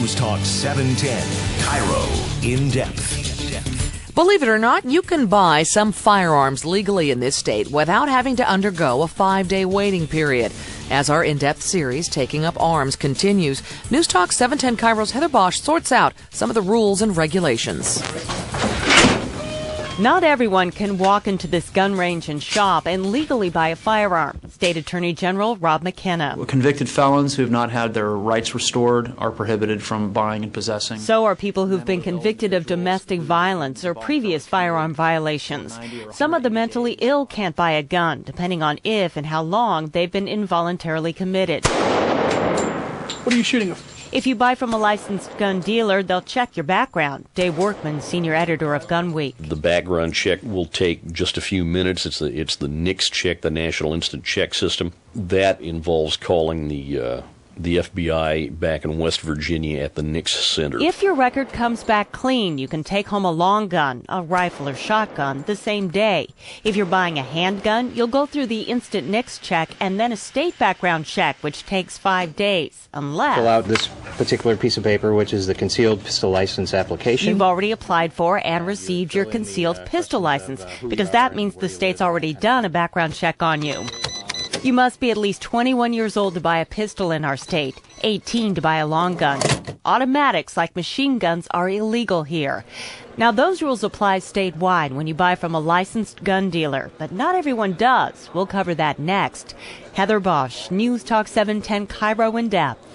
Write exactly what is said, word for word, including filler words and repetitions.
News Talk seven ten, Cairo in depth. Believe it or not, you can buy some firearms legally in this state without having to undergo a five-day waiting period. As our in-depth series, Taking Up Arms, continues, News Talk seven ten Cairo's Heather Bosch sorts out some of the rules and regulations. Not everyone can walk into this gun range and shop and legally buy a firearm. State Attorney General Rob McKenna. Convicted felons who have not had their rights restored are prohibited from buying and possessing. So are people who've been convicted of domestic violence or previous firearm violations. Some of the mentally ill can't buy a gun, depending on if and how long they've been involuntarily committed. What are you shooting? If you buy from a licensed gun dealer, they'll check your background. Dave Workman, senior editor of Gun Week. The background check will take just a few minutes. It's the it's the NICS check, the National Instant Check System. That involves calling the uh, the F B I back in West Virginia at the NICS Center. If your record comes back clean, you can take home a long gun, a rifle or shotgun, the same day. If you're buying a handgun, you'll go through the instant NICS check and then a state background check, which takes five days, unless... Fill out this particular piece of paper, which is the concealed pistol license application. You've already applied for and received your concealed pistol license, because that means the state's already done a background check on you. You must be at least twenty-one years old to buy a pistol in our state, eighteen to buy a long gun. Automatics, like machine guns, are illegal here. Now, those rules apply statewide when you buy from a licensed gun dealer, but not everyone does. We'll cover that next. Heather Bosch, News Talk seven ten, Cairo in depth.